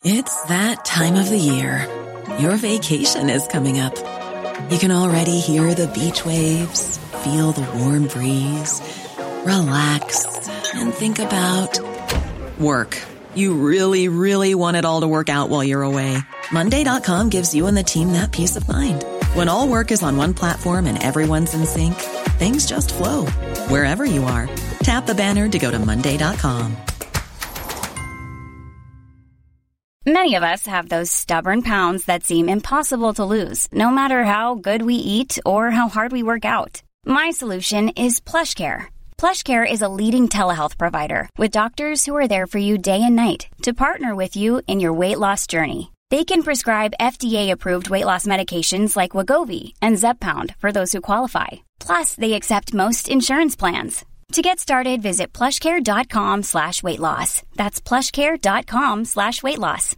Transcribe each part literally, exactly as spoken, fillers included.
It's that time of the year. Your vacation is coming up. You can already hear the beach waves, feel the warm breeze, relax, and think about work. You really, really want it all to work out while you're away. Monday dot com gives you and the team that peace of mind. When all work is on one platform and everyone's in sync, things just flow. Wherever you are, tap the banner to go to Monday dot com. Many of us have those stubborn pounds that seem impossible to lose, no matter how good we eat or how hard we work out. My solution is PlushCare. PlushCare is a leading telehealth provider with doctors who are there for you day and night to partner with you in your weight loss journey. They can prescribe F D A-approved weight loss medications like Wegovy and Zepbound for those who qualify. Plus, they accept most insurance plans. To get started, visit plushcare.com slash weight loss. That's plushcare.com slash weight loss.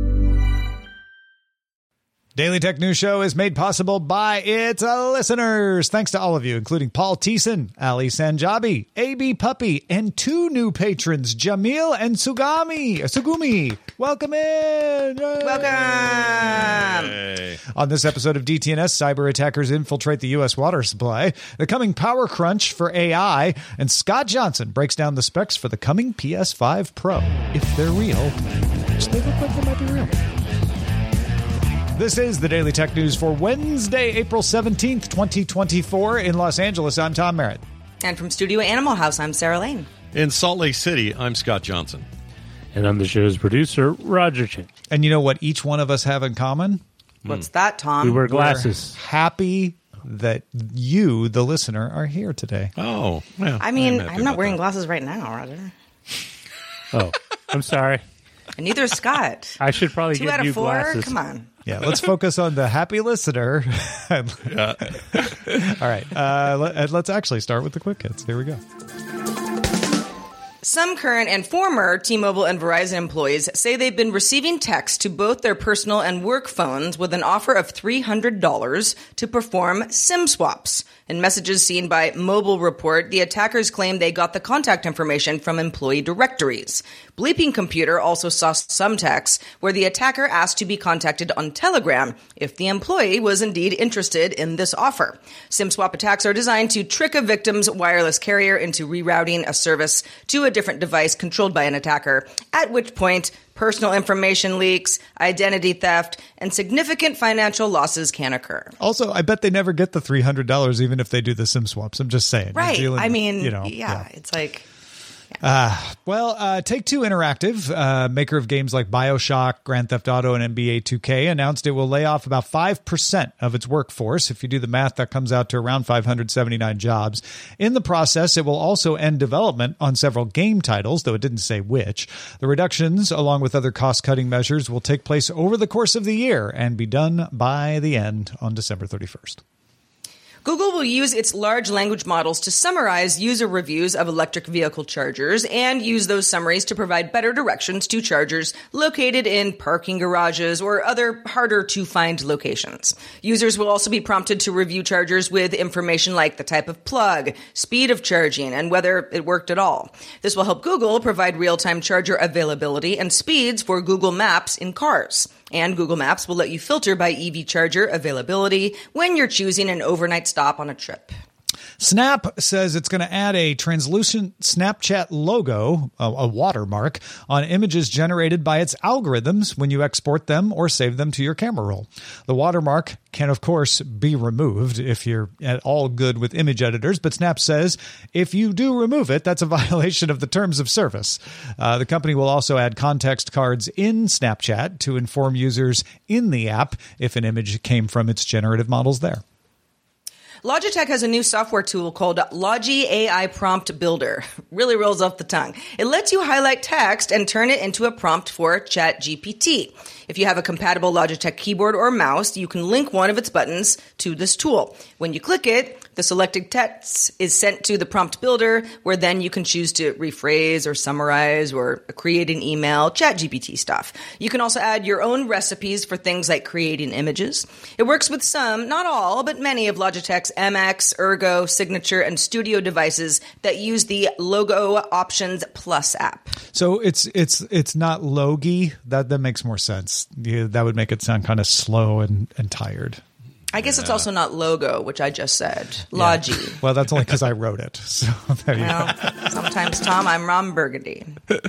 Daily Tech News Show is made possible by its listeners. Thanks to all of you, including Paul Thiessen, Ali Sanjabi, A B Puppy, and two new patrons, Jamil and Sugami. Sugumi. Welcome in. Welcome. Hey. On this episode of D T N S, cyber attackers infiltrate the U S water supply, the coming power crunch for A I, and Scott Johnson breaks down the specs for the coming P S five Pro. If they're real, which they look like they might be real. This is the Daily Tech News for Wednesday, April seventeenth, twenty twenty-four. In Los Angeles, I'm Tom Merritt. And from Studio Animal House, I'm Sarah Lane. In Salt Lake City, I'm Scott Johnson. And I'm the show's producer, Roger Chen. And you know what each one of us have in common? What's that, Tom? We wear glasses. We're happy that you, the listener, are here today. Oh, well. I mean, I'm, I'm not wearing that. glasses right now, Roger. Oh, I'm sorry. And neither is Scott. I should probably Two get out new of four? glasses. Come on. Yeah, let's focus on the happy listener. Yeah. All right, uh, let, let's actually start with the quick hits. Here we go. Some current and former T-Mobile and Verizon employees say they've been receiving texts to both their personal and work phones with an offer of three hundred dollars to perform SIM swaps. In messages seen by Mobile Report, the attackers claim they got the contact information from employee directories. Bleeping Computer also saw some texts where the attacker asked to be contacted on Telegram if the employee was indeed interested in this offer. SIM swap attacks are designed to trick a victim's wireless carrier into rerouting a service to a different device controlled by an attacker, at which point personal information leaks, identity theft, and significant financial losses can occur. Also, I bet they never get the three hundred dollars even if they do the SIM swaps. I'm just saying. Right. Dealing, I mean, you know, yeah, yeah. it's like... Uh, well, uh, Take-Two Interactive, uh, maker of games like BioShock, Grand Theft Auto, and N B A two K, announced it will lay off about five percent of its workforce. If you do the math, that comes out to around five hundred seventy-nine jobs. In the process, it will also end development on several game titles, though it didn't say which. The reductions, along with other cost-cutting measures, will take place over the course of the year and be done by the end on December thirty-first. Google will use its large language models to summarize user reviews of electric vehicle chargers and use those summaries to provide better directions to chargers located in parking garages or other harder-to-find locations. Users will also be prompted to review chargers with information like the type of plug, speed of charging, and whether it worked at all. This will help Google provide real-time charger availability and speeds for Google Maps in cars. And Google Maps will let you filter by E V charger availability when you're choosing an overnight stop on a trip. Snap says it's going to add a translucent Snapchat logo, a, a watermark, on images generated by its algorithms when you export them or save them to your camera roll. The watermark can, of course, be removed if you're at all good with image editors, but Snap says if you do remove it, that's a violation of the terms of service. Uh, the company will also add context cards in Snapchat to inform users in the app if an image came from its generative models there. Logitech has a new software tool called Logi A I Prompt Builder. Really rolls off the tongue. It lets you highlight text and turn it into a prompt for ChatGPT. If you have a compatible Logitech keyboard or mouse, you can link one of its buttons to this tool. When you click it, The selected text is sent to the prompt builder, where then you can choose to rephrase or summarize or create an email, ChatGPT stuff. You can also add your own recipes for things like creating images. It works with some, not all, but many of Logitech's M X, Ergo, Signature, and Studio devices that use the Logo Options Plus app. So it's it's it's not Logi. That that makes more sense. Yeah, that would make it sound kind of slow and, and tired. I guess yeah. It's also not logo, which I just said. Logi. Yeah. Well, that's only because I wrote it. So there you well, go. Sometimes, Tom, I'm Ron Burgundy.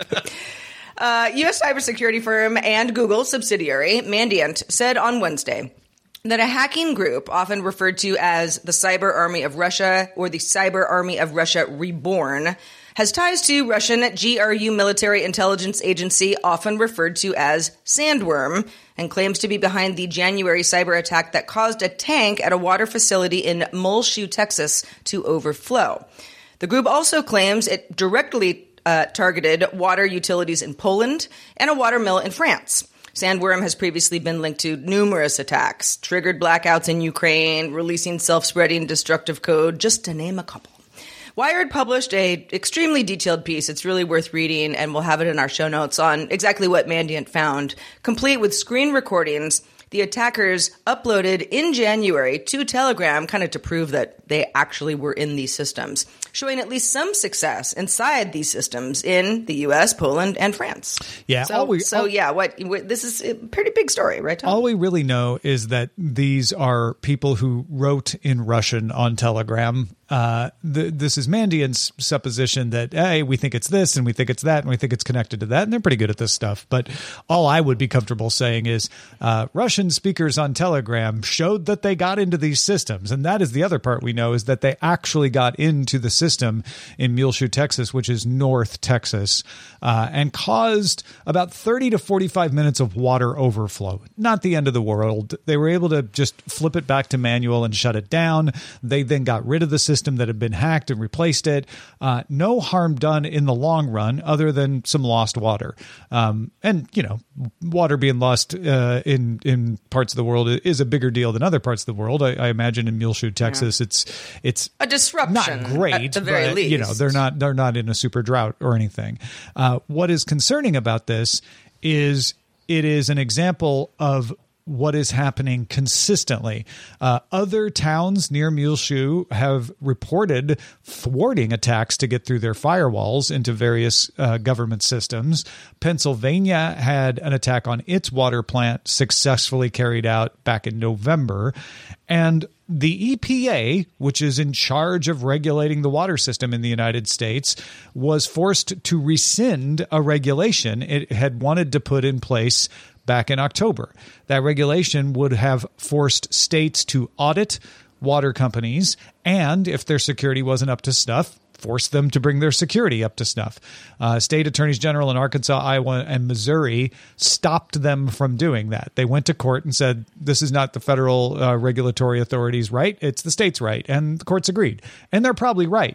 uh, U S cybersecurity firm and Google subsidiary Mandiant said on Wednesday that a hacking group, often referred to as the Cyber Army of Russia or the Cyber Army of Russia Reborn, has ties to Russian G R U military intelligence agency, often referred to as Sandworm, and claims to be behind the January cyber attack that caused a tank at a water facility in Muleshoe, Texas, to overflow. The group also claims it directly uh, targeted water utilities in Poland and a water mill in France. Sandworm has previously been linked to numerous attacks, triggered blackouts in Ukraine, releasing self-spreading destructive code, just to name a couple. Wired published a extremely detailed piece. It's really worth reading, and we'll have it in our show notes on exactly what Mandiant found, complete with screen recordings the attackers uploaded in January to Telegram, kind of to prove that they actually were in these systems, showing at least some success inside these systems in the U S, Poland, and France. Yeah. So, all we, so all, yeah, what this is a pretty big story, right, Tom? All we really know is that these are people who wrote in Russian on Telegram. Uh, the, this is Mandiant's supposition that, hey, we think it's this and we think it's that and we think it's connected to that. And they're pretty good at this stuff. But all I would be comfortable saying is uh, Russian speakers on Telegram showed that they got into these systems. And that is the other part we know, is that they actually got into the system in Muleshoe, Texas, which is North Texas, uh, and caused about thirty to forty-five minutes of water overflow. Not the end of the world. They were able to just flip it back to manual and shut it down. They then got rid of the system that had been hacked and replaced it. Uh, no harm done in the long run other than some lost water. Um, and, you know, water being lost uh, in in parts of the world is a bigger deal than other parts of the world. I, I imagine in Muleshoe, Texas, yeah. it's it's a disruption. Not great, at the very but, least. You know, they're not they're not in a super drought or anything. Uh, what is concerning about this is it is an example of what is happening consistently. Uh, other towns near Muleshoe have reported thwarting attacks to get through their firewalls into various uh, government systems. Pennsylvania had an attack on its water plant successfully carried out back in November. And the E P A, which is in charge of regulating the water system in the United States, was forced to rescind a regulation it had wanted to put in place back in October. That regulation would have forced states to audit water companies, and if their security wasn't up to snuff, force them to bring their security up to snuff. Uh, state attorneys general in Arkansas, Iowa, and Missouri stopped them from doing that. They went to court and said, this is not the federal uh, regulatory authority's right, it's the state's right. And the courts agreed. And they're probably right.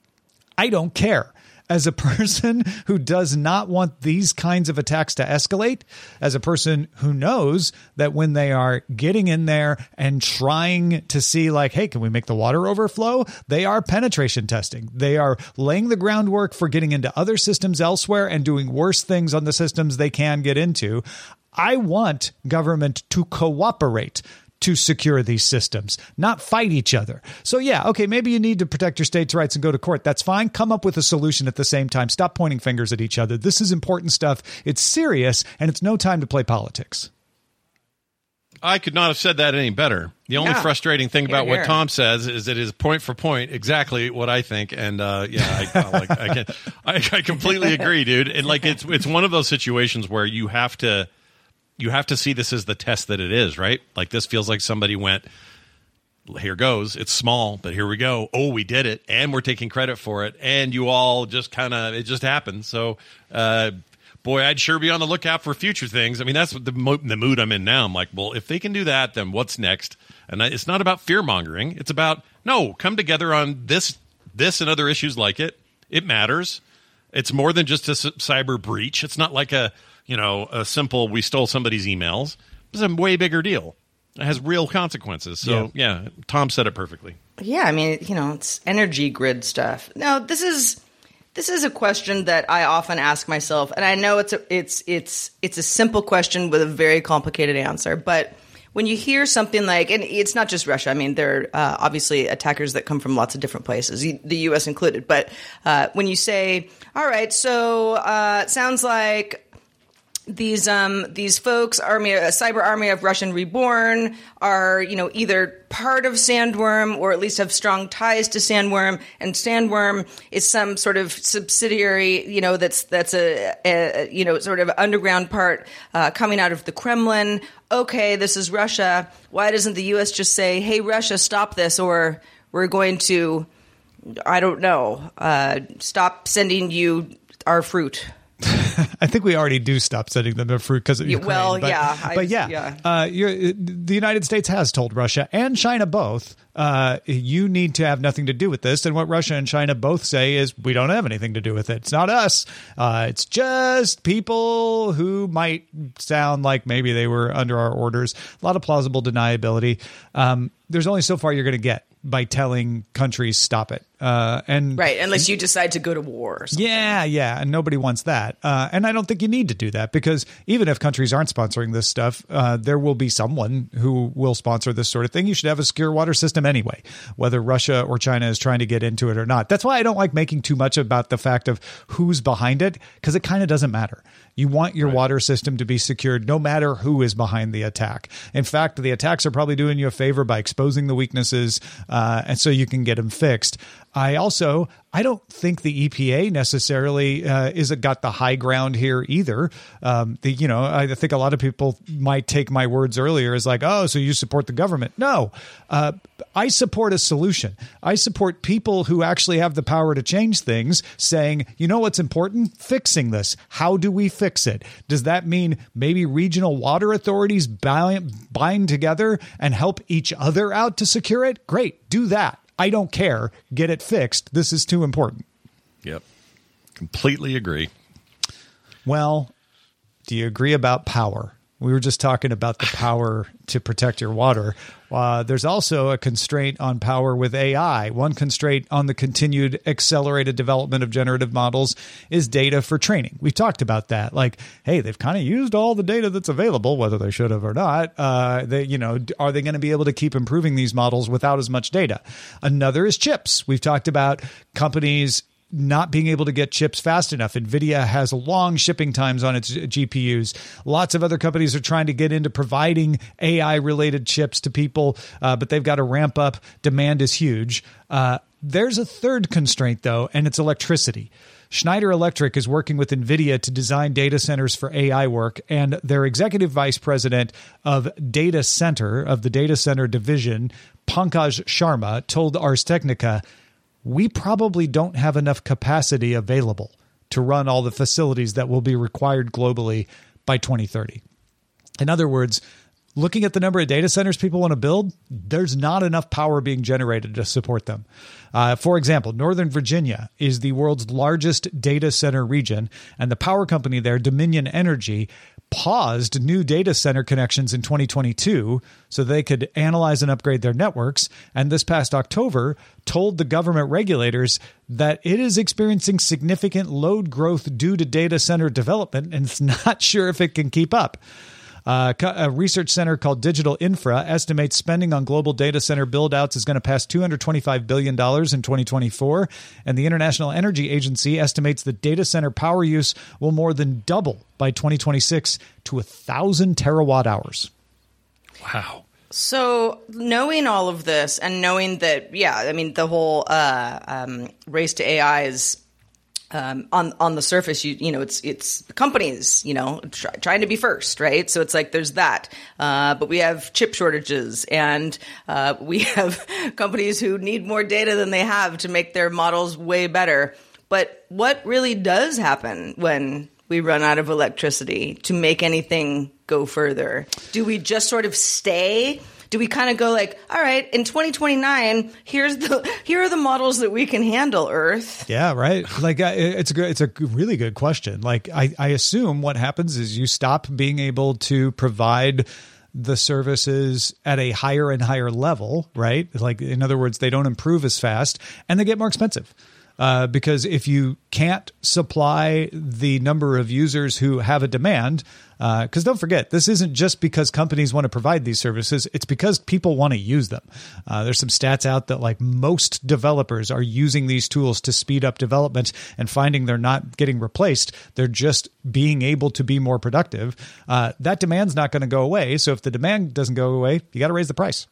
I don't care. As a person who does not want these kinds of attacks to escalate, as a person who knows that when they are getting in there and trying to see like, hey, can we make the water overflow? They are penetration testing. They are laying the groundwork for getting into other systems elsewhere and doing worse things on the systems they can get into. I want government to cooperate to secure these systems, not fight each other. So yeah, okay, maybe you need to protect your state's rights and go to court. That's fine. Come up with a solution at the same time. Stop pointing fingers at each other. This is important stuff. It's serious, and it's no time to play politics. I could not have said that any better. The only yeah. frustrating thing about Here, what here. Tom says is it is point for point exactly what I think, and uh, yeah, I, like, I can, I, I completely agree, dude. And like, it's it's one of those situations where you have to. You have to see this as the test that it is, right? Like this feels like somebody went, here goes. It's small, but here we go. Oh, we did it. And we're taking credit for it. And you all just kind of, it just happened. So, uh, boy, I'd sure be on the lookout for future things. I mean, that's the, mo- the mood I'm in now. I'm like, well, if they can do that, then what's next? And I, it's not about fear mongering. It's about, no, come together on this, this and other issues like it. It matters. It's more than just a c- cyber breach. It's not like a, you know, a simple, we stole somebody's emails. It's a way bigger deal. It has real consequences. So, yeah, yeah Tom said it perfectly. Yeah, I mean, you know, it's energy grid stuff. No, this is this is a question that I often ask myself, and I know it's a it's it's it's a simple question with a very complicated answer. But when you hear something like, and it's not just Russia. I mean, there are uh, obviously attackers that come from lots of different places, the U S included. But uh, when you say, "All right, so uh, it sounds like." These um these folks, army a cyber army of Russian Reborn, are you know either part of Sandworm or at least have strong ties to Sandworm, and Sandworm is some sort of subsidiary, you know that's that's a, a you know sort of underground part uh, coming out of the Kremlin. Okay, this is Russia. Why doesn't the U S just say, "Hey, Russia, stop this," or we're going to, I don't know, uh, stop sending you our fruit? I think we already do stop sending them their fruit because of Ukraine. Well, but, yeah. I, but yeah, yeah. Uh, you're, the United States has told Russia and China both, uh, you need to have nothing to do with this. And what Russia and China both say is, we don't have anything to do with it. It's not us. Uh, it's just people who might sound like maybe they were under our orders. A lot of plausible deniability. Um, there's only so far you're going to get by telling countries stop it. Uh, and right, unless you decide to go to war or something. Yeah, yeah, and nobody wants that. Uh, and I don't think you need to do that, because even if countries aren't sponsoring this stuff, uh, there will be someone who will sponsor this sort of thing. You should have a secure water system anyway, whether Russia or China is trying to get into it or not. That's why I don't like making too much about the fact of who's behind it, because it kind of doesn't matter. You want your right. water system to be secured no matter who is behind the attack. In fact, the attacks are probably doing you a favor by exposing the weaknesses, uh, and so you can get them fixed. I also, I don't think the E P A necessarily uh, is got the high ground here either. Um, the, you know, I think a lot of people might take my words earlier as like, oh, so you support the government. No, uh, I support a solution. I support people who actually have the power to change things, saying, you know what's important? Fixing this. How do we fix it? Does that mean maybe regional water authorities bind, bind together and help each other out to secure it? Great, do that. I don't care. Get it fixed. This is too important. Yep. Completely agree. Well, do you agree about power? We were just talking about the power to protect your water. Uh, there's also a constraint on power with A I. One constraint on the continued accelerated development of generative models is data for training. We've talked about that. Like, hey, they've kind of used all the data that's available, whether they should have or not. Uh, they, you know, are they going to be able to keep improving these models without as much data? Another is chips. We've talked about companies not being able to get chips fast enough. NVIDIA has long shipping times on its G P Us. Lots of other companies are trying to get into providing A I-related chips to people, uh, but they've got to ramp up. Demand is huge. Uh, there's a third constraint, though, and it's electricity. Schneider Electric is working with NVIDIA to design data centers for A I work, and their executive vice president of data center, of the data center division, Pankaj Sharma, told Ars Technica, we probably don't have enough capacity available to run all the facilities that will be required globally by twenty thirty. In other words, looking at the number of data centers people want to build, there's not enough power being generated to support them. Uh, for example, Northern Virginia is the world's largest data center region, and the power company there, Dominion Energy, paused new data center connections in twenty twenty-two so they could analyze and upgrade their networks, and this past October told the government regulators that it is experiencing significant load growth due to data center development, and it's not sure if it can keep up. Uh, a research center called Digital Infra estimates spending on global data center build-outs is going to pass two hundred twenty-five billion dollars in twenty twenty-four, and the International Energy Agency estimates that data center power use will more than double by twenty twenty-six to one thousand terawatt hours. Wow. So knowing all of this and knowing that, yeah, I mean, the whole uh, um, race to A I is um, on on the surface, you you know, it's it's companies, you know, try, trying to be first, right? So it's like there's that, uh, but we have chip shortages, and uh, we have companies who need more data than they have to make their models way better. But what really does happen when we run out of electricity to make anything go further? Do we just sort of stay? Do we kind of go like, all right, in twenty twenty-nine, here's the here are the models that we can handle, Earth? Yeah, right. Like uh, it's a good, it's a really good question. Like I, I assume what happens is you stop being able to provide the services at a higher and higher level, right? Like, in other words, they don't improve as fast and they get more expensive. Uh, because if you can't supply the number of users who have a demand, because uh, don't forget, this isn't just because companies want to provide these services, it's because people want to use them. Uh, there's some stats out that like most developers are using these tools to speed up development and finding they're not getting replaced. They're just being able to be more productive. Uh, that demand's not going to go away. So if the demand doesn't go away, you got to raise the price.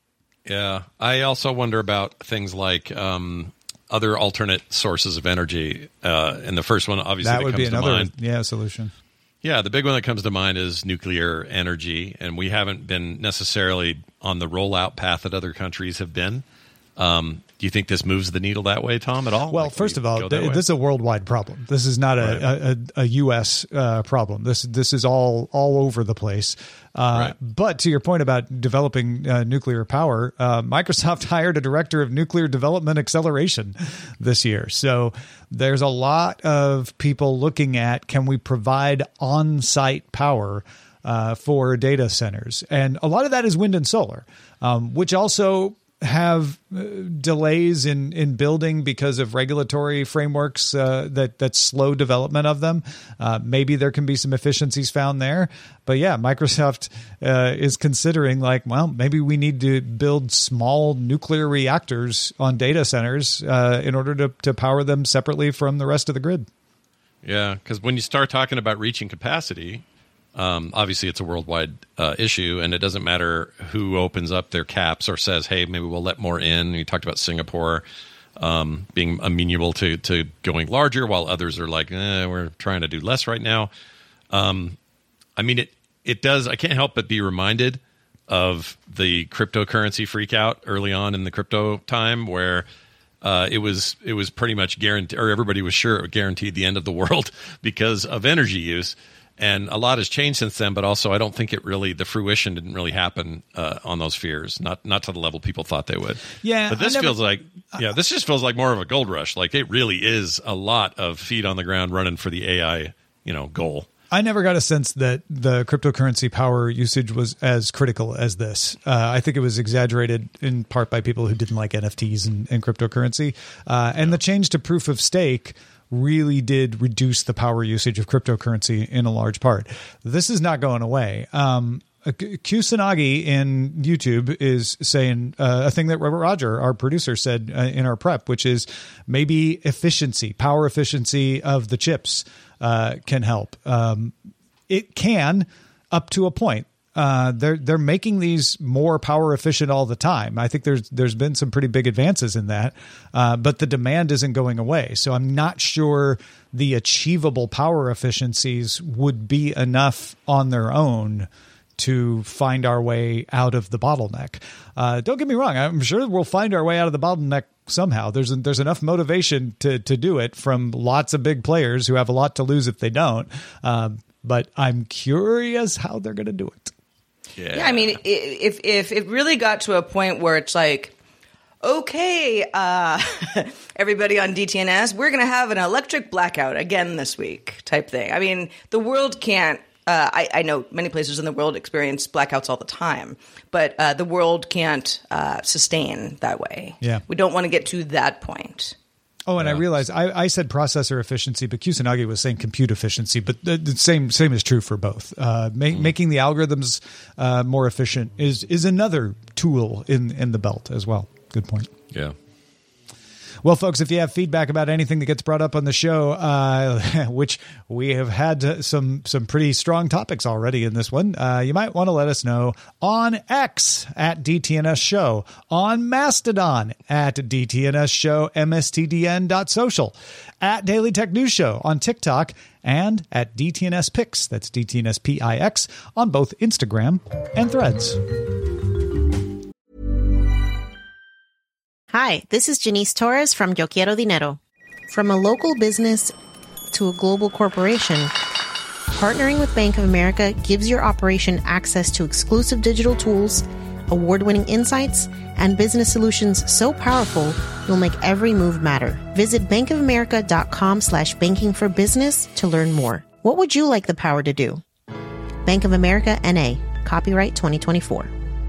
Yeah. I also wonder about things like um, other alternate sources of energy. Uh, and the first one, obviously, that, that would comes be another to mind. yeah solution. Yeah, the big one that comes to mind is nuclear energy, and we haven't been necessarily on the rollout path that other countries have been. Um, do you think this moves the needle that way, Tom, at all? Well, like, first of all, th- this this is a worldwide problem. This is not a, right. a, a, a U S uh, problem. This this is all all over the place. Uh, right. But to your point about developing uh, nuclear power, uh, Microsoft hired a director of nuclear development acceleration this year. So there's a lot of people looking at, can we provide on-site power uh, for data centers? And a lot of that is wind and solar, um, which also have uh, delays in, in building because of regulatory frameworks uh, that, that slow development of them. Uh, maybe there can be some efficiencies found there. But yeah, Microsoft uh, is considering like, well, maybe we need to build small nuclear reactors on data centers uh, in order to, to power them separately from the rest of the grid. Yeah, because when you start talking about reaching capacity, Um, obviously, it's a worldwide uh, issue, and it doesn't matter who opens up their caps or says, hey, maybe we'll let more in. You talked about Singapore um, being amenable to, to going larger, while others are like, eh, we're trying to do less right now. Um, I mean, it, it does. I can't help but be reminded of the cryptocurrency freak out early on in the crypto time where uh, it was it was pretty much guaranteed, or everybody was sure it would guaranteed the end of the world because of energy use. And a lot has changed since then, but also I don't think it really, the fruition didn't really happen uh, on those fears, not not to the level people thought they would. Yeah, but this never, feels like, yeah, this just feels like more of a gold rush. Like it really is a lot of feet on the ground running for the A I, you know, goal. I never got a sense that the cryptocurrency power usage was as critical as this. Uh, I think it was exaggerated in part by people who didn't like N F Ts and, and cryptocurrency. Uh, and the change to proof of stake really did reduce the power usage of cryptocurrency in a large part. This is not going away. Um, Kusanagi in YouTube is saying uh, a thing that Roger, our producer, said uh, in our prep, which is maybe efficiency, power efficiency of the chips uh, can help. Um, it can up to a point. Uh, they're they're making these more power efficient all the time. I think there's there's been some pretty big advances in that, uh, but the demand isn't going away. So I'm not sure the achievable power efficiencies would be enough on their own to find our way out of the bottleneck. Uh, don't get me wrong. I'm sure we'll find our way out of the bottleneck somehow. There's there's enough motivation to to do it from lots of big players who have a lot to lose if they don't. Um, but I'm curious how they're going to do it. Yeah. yeah, I mean, if if it really got to a point where it's like, okay, uh, everybody on D T N S, we're going to have an electric blackout again this week type thing. I mean, the world can't, uh, I, I know many places in the world experience blackouts all the time, but uh, the world can't uh, sustain that way. Yeah. We don't want to get to that point. Oh, and yeah. I realized I, I said processor efficiency, but Kusanagi was saying compute efficiency. But the, the same same is true for both. Uh, ma- mm-hmm. Making the algorithms uh, more efficient is is another tool in, in the belt as well. Good point. Yeah. Well, folks, if you have feedback about anything that gets brought up on the show, uh, which we have had some some pretty strong topics already in this one, uh, you might want to let us know on X at D T N S Show, on Mastodon at D T N S Show, M S T D N dot social, at Daily Tech News Show on TikTok, and at D T N S Pix, that's D T N S P I X, on both Instagram and Threads. Hi, this is Janice Torres from Yo Quiero Dinero. From a local business to a global corporation, partnering with Bank of America gives your operation access to exclusive digital tools, award-winning insights, and business solutions so powerful you'll make every move matter. Visit bankofamerica.com slash banking for business to learn more. What would you like the power to do? Bank of America, N A Copyright twenty twenty-four.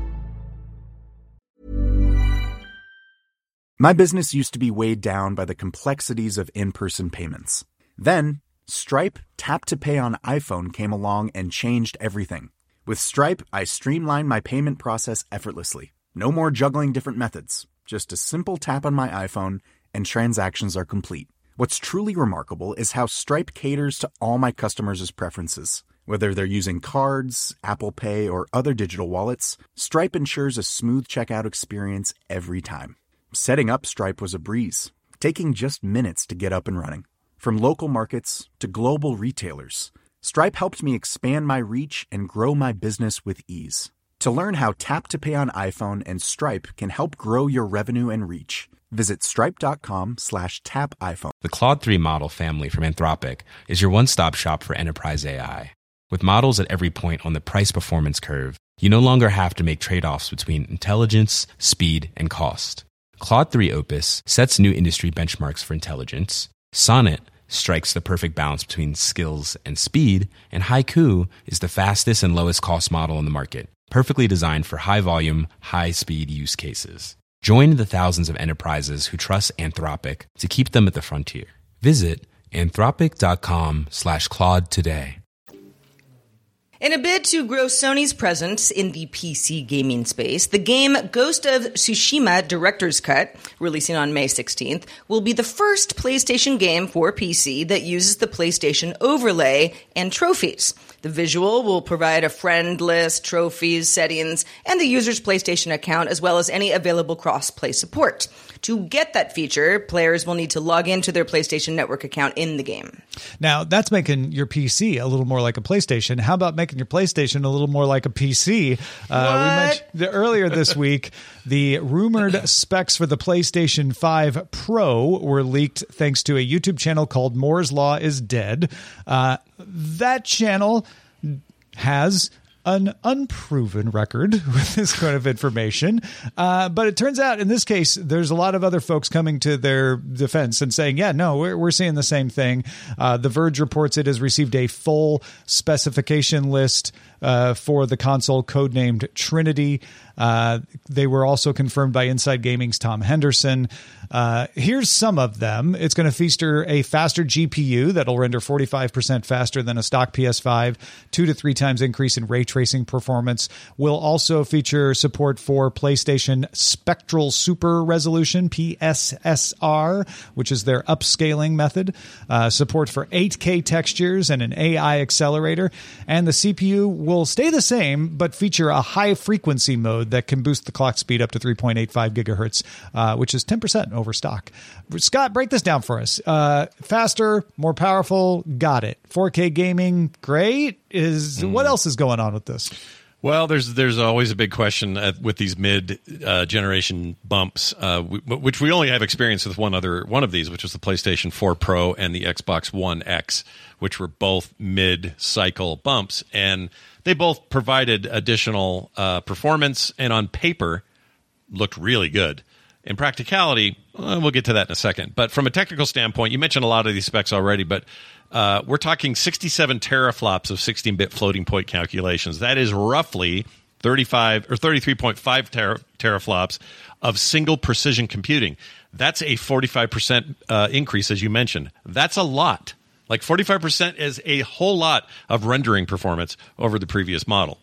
My business used to be weighed down by the complexities of in-person payments. Then, Stripe Tap to Pay on iPhone came along and changed everything. With Stripe, I streamlined my payment process effortlessly. No more juggling different methods. Just a simple tap on my iPhone and transactions are complete. What's truly remarkable is how Stripe caters to all my customers' preferences. Whether they're using cards, Apple Pay, or other digital wallets, Stripe ensures a smooth checkout experience every time. Setting up Stripe was a breeze, taking just minutes to get up and running. From local markets to global retailers, Stripe helped me expand my reach and grow my business with ease. To learn how Tap to Pay on iPhone and Stripe can help grow your revenue and reach, visit stripe.com slash tap iPhone. The Claude three model family from Anthropic is your one-stop shop for enterprise A I. With models at every point on the price-performance curve, you no longer have to make trade-offs between intelligence, speed, and cost. Claude three Opus sets new industry benchmarks for intelligence. Sonnet strikes the perfect balance between skills and speed. And Haiku is the fastest and lowest cost model in the market, perfectly designed for high-volume, high-speed use cases. Join the thousands of enterprises who trust Anthropic to keep them at the frontier. Visit anthropic.com slash Claude today. In a bid to grow Sony's presence in the P C gaming space, the game Ghost of Tsushima Director's Cut, releasing on May sixteenth, will be the first PlayStation game for P C that uses the PlayStation overlay and trophies. The visual will provide a friend list, trophies, settings, and the user's PlayStation account, as well as any available cross-play support. To get that feature, players will need to log into their PlayStation Network account in the game. Now, that's making your P C a little more like a PlayStation. How about making your PlayStation a little more like a P C? Uh, we mentioned the, earlier this week, the rumored specs for the PlayStation five Pro were leaked thanks to a YouTube channel called Moore's Law is Dead. Uh, that channel has an unproven record with this kind of information. Uh, but it turns out in this case, there's a lot of other folks coming to their defense and saying, yeah, no, we're, we're seeing the same thing. Uh, the Verge reports it has received a full specification list uh, for the console codenamed Trinity. Uh, they were also confirmed by Inside Gaming's Tom Henderson. Uh, here's some of them. It's going to feature a faster G P U that'll render forty-five percent faster than a stock P S five, two to three times increase in ray tracing performance. Will also feature support for PlayStation Spectral Super Resolution, P S S R, which is their upscaling method. Uh, support for eight K textures and an A I accelerator. And the C P U will stay the same, but feature a high frequency mode that can boost the clock speed up to three point eight five gigahertz, uh, which is ten percent over stock. Scott, break this down for us. Uh, faster, more powerful, got it. four K gaming, great. Is mm. What else is going on with this? Well, there's there's always a big question at, with these mid uh, generation bumps, uh, w- which we only have experience with one other one of these, which was the PlayStation four Pro and the Xbox One X, which were both mid cycle bumps, and they both provided additional uh, performance, and on paper looked really good. In practicality, well, we'll get to that in a second. But from a technical standpoint, you mentioned a lot of these specs already, but uh, we're talking sixty-seven teraflops of sixteen-bit floating point calculations. That is roughly thirty-five or thirty-three point five ter- teraflops of single precision computing. That's a forty-five percent uh, increase, as you mentioned. That's a lot. Like forty-five percent is a whole lot of rendering performance over the previous model.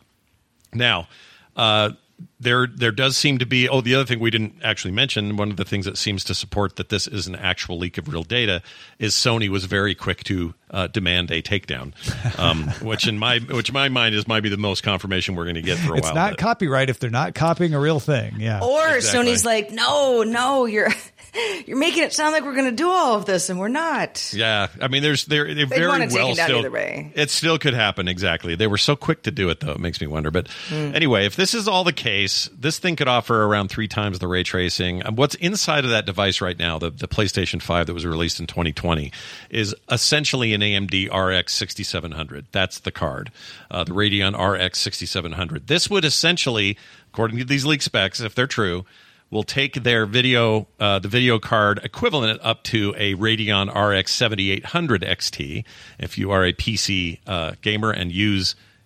Now, uh, there there does seem to be, oh, the other thing we didn't actually mention, one of the things that seems to support that this is an actual leak of real data is Sony was very quick to uh, demand a takedown, um, which in my which in my mind is might be the most confirmation we're going to get for a it's while. It's not but. copyright if they're not copying a real thing. Yeah. Or exactly. Sony's like, no, no, you're you're making it sound like we're going to do all of this, and we're not. Yeah, I mean, there's they're, they're very want to well take it down still. Either way. It still could happen. Exactly. They were so quick to do it, though. It makes me wonder. But mm. anyway, if this is all the case, this thing could offer around three times the ray tracing. What's inside of that device right now, the, the PlayStation five that was released in twenty twenty, is essentially an A M D R X sixty-seven hundred. That's the card, uh, the Radeon R X sixty-seven hundred. This would essentially, according to these leak specs, if they're true, will take their video, uh, the video card equivalent up to a Radeon R X seventy-eight hundred X T. If you are a P C uh, gamer and use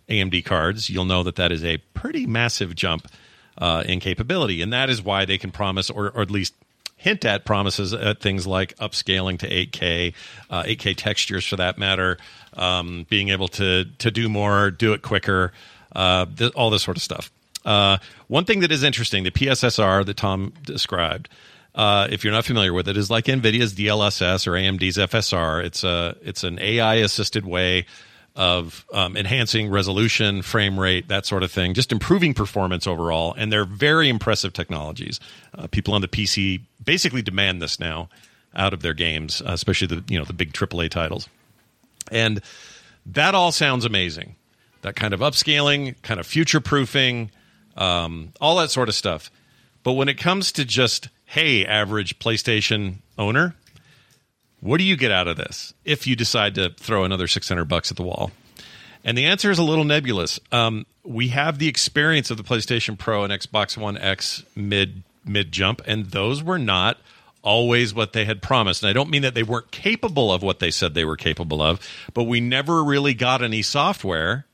A M D cards, you'll know that that is a pretty massive jump uh, in capability. And that is why they can promise, or, or at least hint at promises at things like upscaling to eight K, uh, eight K textures for that matter, um, being able to to do more, do it quicker, uh, th- all this sort of stuff. Uh, one thing that is interesting, the P S S R that Tom described, uh, if you're not familiar with it, is like NVIDIA's D L S S or A M D's F S R. It's a it's an A I-assisted way of um, enhancing resolution, frame rate, that sort of thing, just improving performance overall. And they're very impressive technologies. Uh, people on the P C basically demand this now out of their games, uh, especially the you know the big triple A titles. And that all sounds amazing. That kind of upscaling, kind of future-proofing, um, all that sort of stuff. But when it comes to just, hey, average PlayStation owner, what do you get out of this if you decide to throw another six hundred bucks at the wall? And the answer is a little nebulous. Um, we have the experience of the PlayStation Pro and Xbox One X mid mid jump, and those were not always what they had promised. And I don't mean that they weren't capable of what they said they were capable of, but we never really got any software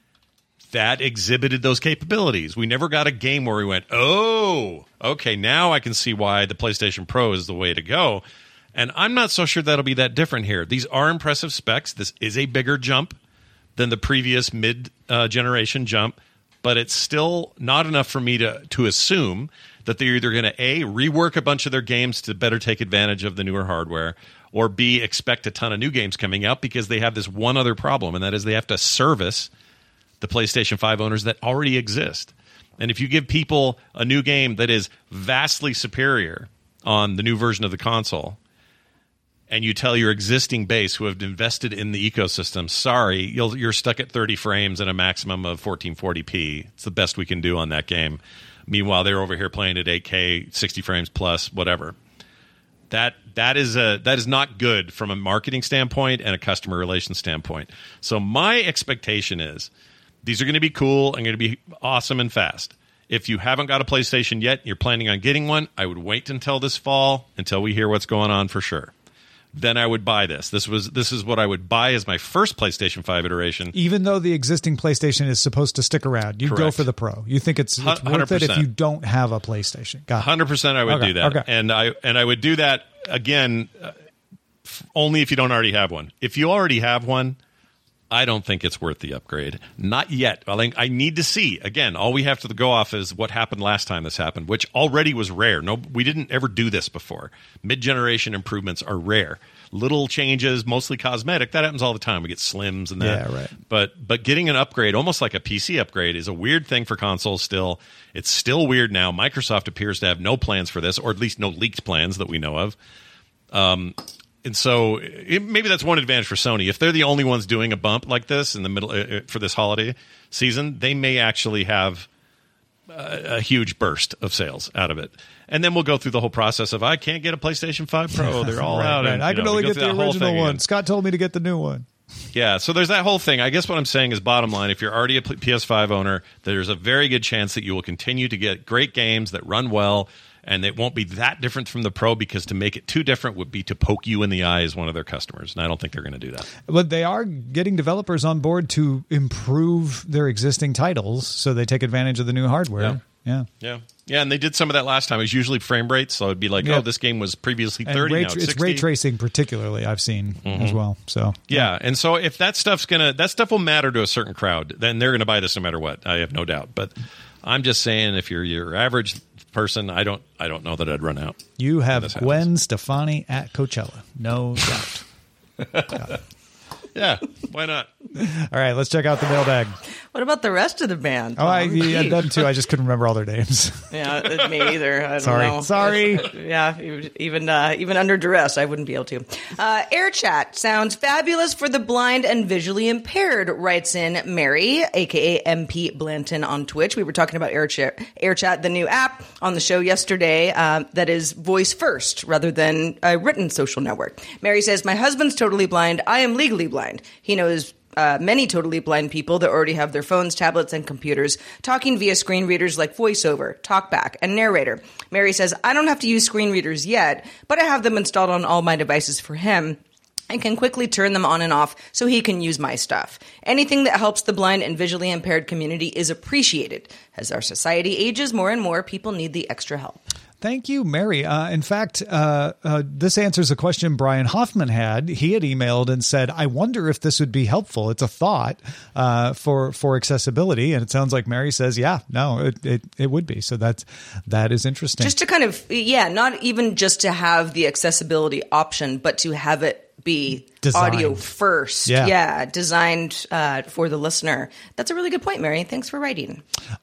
that exhibited those capabilities. We never got a game where we went, oh, okay, now I can see why the PlayStation Pro is the way to go. And I'm not so sure that'll be that different here. These are impressive specs. This is a bigger jump than the previous mid-generation uh, jump, but it's still not enough for me to, to assume that they're either going to, A, rework a bunch of their games to better take advantage of the newer hardware, or B, expect a ton of new games coming out because they have this one other problem, and that is they have to service the PlayStation five owners that already exist. And if you give people a new game that is vastly superior on the new version of the console, and you tell your existing base who have invested in the ecosystem, sorry, you'll, you're stuck at thirty frames and a maximum of fourteen forty p. It's the best we can do on that game. Meanwhile, they're over here playing at eight K, sixty frames plus, whatever. That that is a that is not good from a marketing standpoint and a customer relations standpoint. So my expectation is these are going to be cool and going to be awesome and fast. If you haven't got a PlayStation yet, you're planning on getting one, I would wait until this fall, until we hear what's going on for sure. Then I would buy this. This was this is what I would buy as my first PlayStation five iteration. Even though the existing PlayStation is supposed to stick around, you go for the Pro. You think it's, it's worth it if you don't have a PlayStation. Got it. one hundred percent I would okay. do that. Okay. And I and I would do that, again, uh, f- only if you don't already have one. If you already have one, I don't think it's worth the upgrade. Not yet. I think I need to see. Again, all we have to go off is what happened last time this happened, which already was rare. No, we didn't ever do this before. Mid-generation improvements are rare. Little changes, mostly cosmetic. That happens all the time. We get slims and that. Yeah, right. But but getting an upgrade, almost like a P C upgrade, is a weird thing for consoles still. It's still weird now. Microsoft appears to have no plans for this, or at least no leaked plans that we know of. Um. And so it, maybe that's one advantage for Sony. If they're the only ones doing a bump like this in the middle uh, for this holiday season, they may actually have a, a huge burst of sales out of it. And then we'll go through the whole process of, I can't get a PlayStation five Pro. They're all right, out. Right. And, I you can know, only go get the through that whole original thing one. again. Scott told me to get the new one. Yeah, so there's that whole thing. I guess what I'm saying is, bottom line, if you're already a P S five owner, there's a very good chance that you will continue to get great games that run well, and it won't be that different from the Pro, because to make it too different would be to poke you in the eye as one of their customers, and I don't think they're going to do that. But they are getting developers on board to improve their existing titles, so they take advantage of the new hardware. Yeah. Yeah. Yeah. Yeah, and they did some of that last time. It was usually frame rates, so it'd be like, yeah. oh, this game was previously thirty, ray, now it's it's sixty. ray tracing particularly I've seen mm-hmm. as well. So yeah. yeah, and so if that stuff's gonna that stuff will matter to a certain crowd, then they're gonna buy this no matter what. I have no doubt. But I'm just saying, if you're your average person, I don't I don't know that I'd run out. You have Gwen Stefani at Coachella, no doubt. Got it. Yeah, why not? All right, let's check out the mailbag. What about the rest of the band? Oh, I yeah, them too. I just couldn't remember all their names. Yeah, me either. I don't Sorry, know. sorry. Yeah, even uh, even under duress, I wouldn't be able to. Uh, Air Chat sounds fabulous for the blind and visually impaired. Writes in Mary, aka M P Blanton on Twitch. We were talking about Air Chat, Air Chat, the new app on the show yesterday. Um, that is voice first rather than a written social network. Mary says, "My husband's totally blind. I am legally blind. He knows." Uh, many totally blind people that already have their phones, tablets, and computers talking via screen readers like VoiceOver, TalkBack, and Narrator. Mary says, I don't have to use screen readers yet, but I have them installed on all my devices for him. and can quickly turn them on and off so he can use my stuff. Anything that helps the blind and visually impaired community is appreciated. As our society ages more and more, people need the extra help. Thank you, Mary. Uh, in fact, uh, uh, this answers a question Brian Hoffman had. He had emailed and said, I wonder if this would be helpful. It's a thought uh, for for accessibility. And it sounds like Mary says, yeah, no, it, it, it would be. So that's, that is interesting. Just to kind of, yeah, not even just to have the accessibility option, but to have it be designed. Audio first. Yeah, yeah designed uh, for the listener. That's a really good point, Mary. Thanks for writing.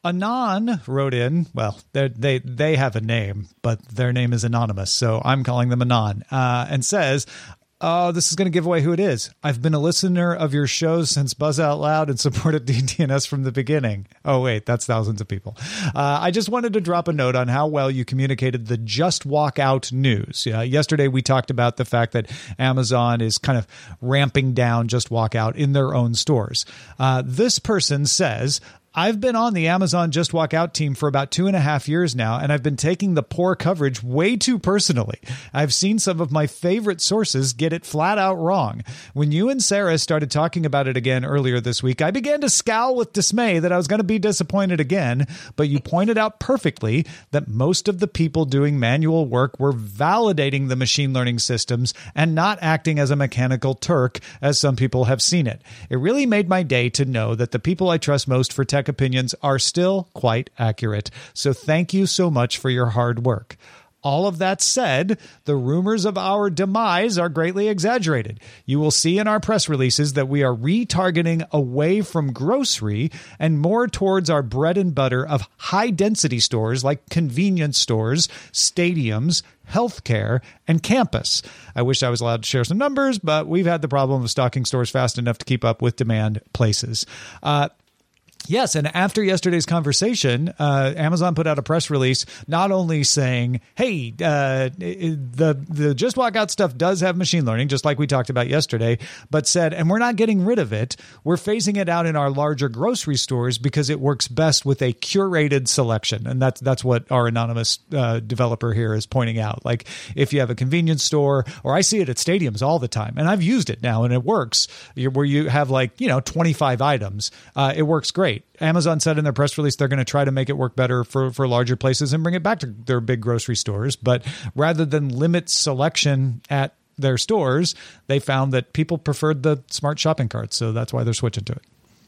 Anon wrote in, well, they they have a name, but their name is anonymous, so I'm calling them Anon, uh, and says, oh, this is going to give away who it is. I've been a listener of your shows since Buzz Out Loud and supported D T N S from the beginning. Oh, wait, that's thousands of people. Uh, I just wanted to drop a note on how well you communicated the Just Walk Out news. Uh, yesterday, we talked about the fact that Amazon is kind of ramping down Just Walk Out in their own stores. Uh, this person says, I've been on the Amazon Just Walk Out team for about two and a half years now, and I've been taking the poor coverage way too personally. I've seen some of my favorite sources get it flat out wrong. When you and Sarah started talking about it again earlier this week, I began to scowl with dismay that I was going to be disappointed again, but you pointed out perfectly that most of the people doing manual work were validating the machine learning systems and not acting as a mechanical Turk, as some people have seen it. It really made my day to know that the people I trust most for tech opinions are still quite accurate. So thank you so much for your hard work. All of that said, the rumors of our demise are greatly exaggerated. You will see in our press releases that we are retargeting away from grocery and more towards our bread and butter of high-density stores like convenience stores, stadiums, healthcare, and campus. I wish I was allowed to share some numbers, but we've had the problem of stocking stores fast enough to keep up with demand places. Uh, Yes, and after yesterday's conversation, uh, Amazon put out a press release not only saying, hey, uh, the the Just Walk Out stuff does have machine learning, just like we talked about yesterday, but said, and we're not getting rid of it. We're phasing it out in our larger grocery stores because it works best with a curated selection. And that's, that's what our anonymous uh, developer here is pointing out. Like if you have a convenience store, or I see it at stadiums all the time, and I've used it now and it works, where you have like, you know, twenty-five items. Uh, it works great. Amazon said in their press release they're going to try to make it work better for, for larger places and bring it back to their big grocery stores. But rather than limit selection at their stores, they found that people preferred the smart shopping carts. So that's why they're switching to it.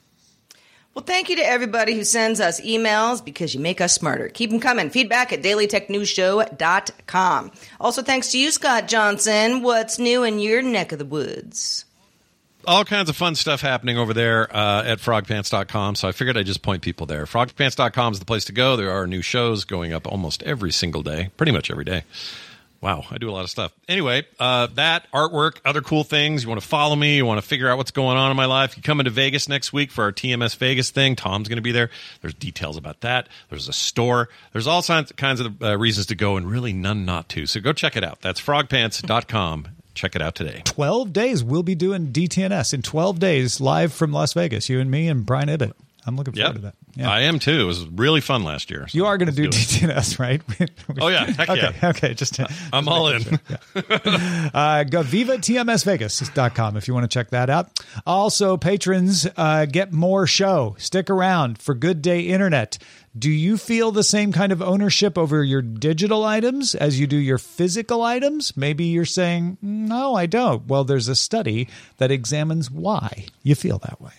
Well, thank you to everybody who sends us emails because you make us smarter. Keep them coming. Feedback at daily tech news show dot com. Also, thanks to you, Scott Johnson. What's new in your neck of the woods? All kinds of fun stuff happening over there uh, at frog pants dot com, so I figured I'd just point people there. frog pants dot com is the place to go. There are new shows going up almost every single day, pretty much every day. Wow, I do a lot of stuff. Anyway, uh, that, artwork, other cool things. You want to follow me, you want to figure out what's going on in my life, you come into Vegas next week for our T M S Vegas thing. Tom's going to be there. There's details about that. There's a store. There's all kinds of uh, reasons to go and really none not to. So go check it out. That's frog pants dot com. Check it out today. twelve days. We'll be doing D T N S in twelve days live from Las Vegas. You and me and Brian Ibbett. I'm looking forward yep. to that. Yeah. I am too. It was really fun last year. So you are going to do, do D T N it. S, right? Oh, yeah. Heck okay, yeah. Okay. Just, to, I'm just all in. Sure. Yeah. uh, go viva t m s vegas dot com if you want to check that out. Also, patrons uh, get more show. Stick around for Good Day Internet. Do you feel the same kind of ownership over your digital items as you do your physical items? Maybe you're saying, no, I don't. Well, there's a study that examines why you feel that way.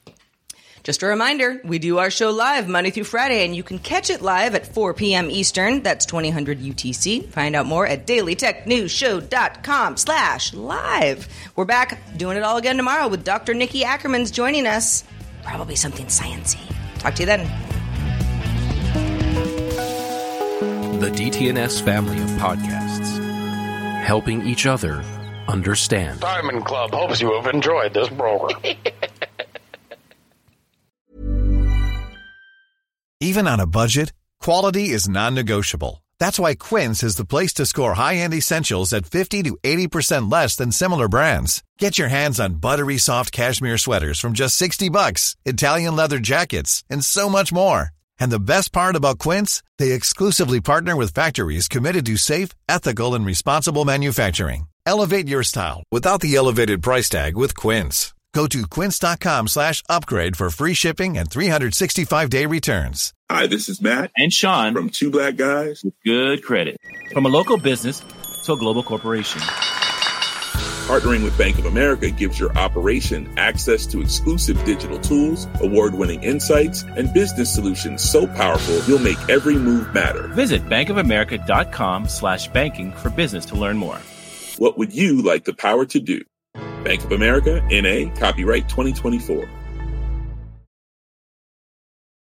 Just a reminder, we do our show live Monday through Friday, and you can catch it live at four p.m. Eastern. That's twenty hundred U T C. Find out more at daily tech news show dot com slash live. We're back doing it all again tomorrow with Doctor Nikki Ackerman's joining us. Probably something sciencey. Talk to you then. The D T N S family of podcasts, helping each other understand. Diamond Club hopes you have enjoyed this program. Even on a budget, quality is non-negotiable. That's why Quince is the place to score high-end essentials at fifty to eighty percent less than similar brands. Get your hands on buttery soft cashmere sweaters from just sixty bucks, Italian leather jackets, and so much more. And the best part about Quince, they exclusively partner with factories committed to safe, ethical, and responsible manufacturing. Elevate your style without the elevated price tag with Quince. Go to quince.com slash upgrade for free shipping and three sixty-five day returns. Hi, this is Matt and Sean from Two Black Guys with Good Credit. From a local business to a global corporation, partnering with Bank of America gives your operation access to exclusive digital tools, award-winning insights, and business solutions so powerful you'll make every move matter. Visit bankofamerica.com slash banking for business to learn more. What would you like the power to do? Bank of America, N A, copyright twenty twenty-four.